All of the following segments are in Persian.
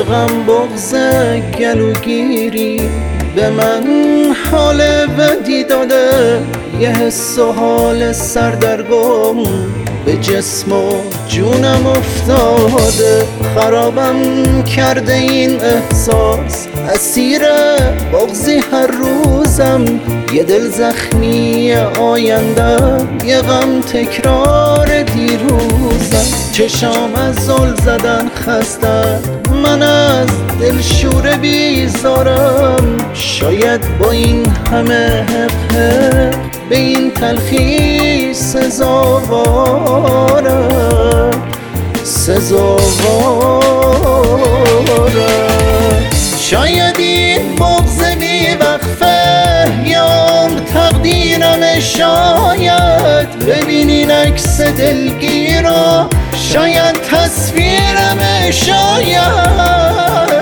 یه غم بغض گلوگیری به من حال بدی داده، یه حس و حال سردرگم به جسم و جونم افتاده. خرابم کرده این احساس، اسیر بغضی هر روزم، یه دل زخمی آینده، یه غم تکرار دیروزم. چشام از زل زدن خسته، من از دلشوره بیزارم، شاید با این همه حق به این تلخی سزاوارم. شاید این بغض بی وقفه یا تقدیرم، شاید ببینین عکس دلگیر رو، شاید تصویرم، شاید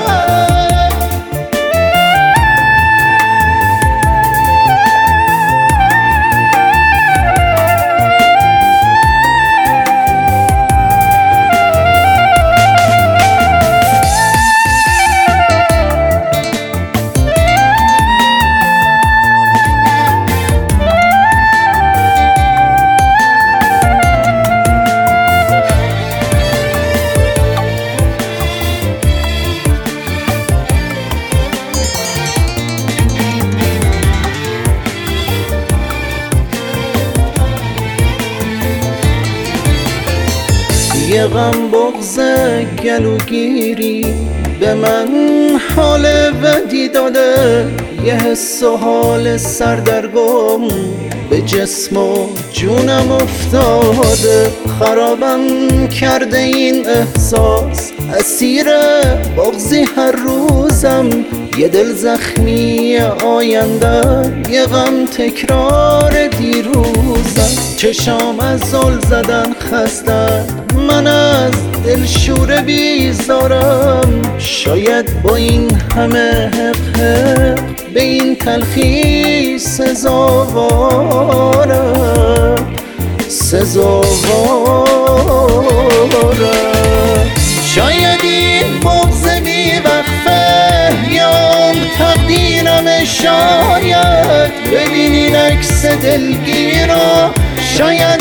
یه غم بغض گلوگیری به من حال بدی داده، یه حس و حال سردرگم به جسم و جونم افتاده. خرابم کرده این احساس، اسیر بغضی هر روزم، یه دل زخمی آینده، یه غم تکرار دیروزم. چشام از زل زدن خسته، من از دلشوره بیزارم، شاید با این همه حق به این تلخی سزاوارم. شاید این بغض بی وقفه یا تقدیرم، شاید ببینین عکس دلگیر رو، شاید